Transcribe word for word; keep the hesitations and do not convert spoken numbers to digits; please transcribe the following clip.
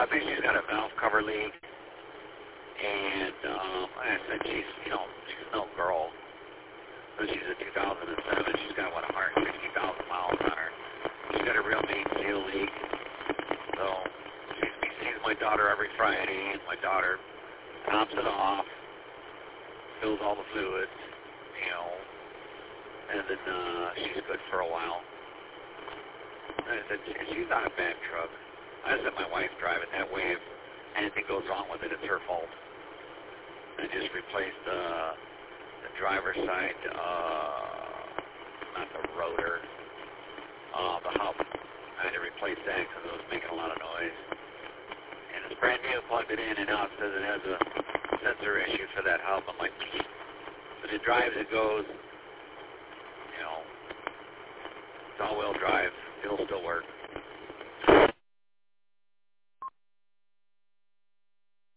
me she's got a valve cover leak. And um, I said, she's, you know, she's no girl. So she's a two thousand seven. She's got, what, one hundred sixty thousand miles on her. She's got a real main seal leak. So she sees my daughter every Friday, and my daughter tops it off, fills all the fluids, you know, and then uh, she's good for a while. And I said, she's not a bad truck. I just let my wife drive it. That way, if anything goes wrong with it, it's her fault. I just replaced uh, the driver's side, uh, not the rotor, uh, the hub. I had to replace that because it was making a lot of noise. And it's brand new, plugged it in, and now it says it has a sensor issue for that hub. I'm like, but it drives, it goes, you know, it's all-wheel drive, it'll still work.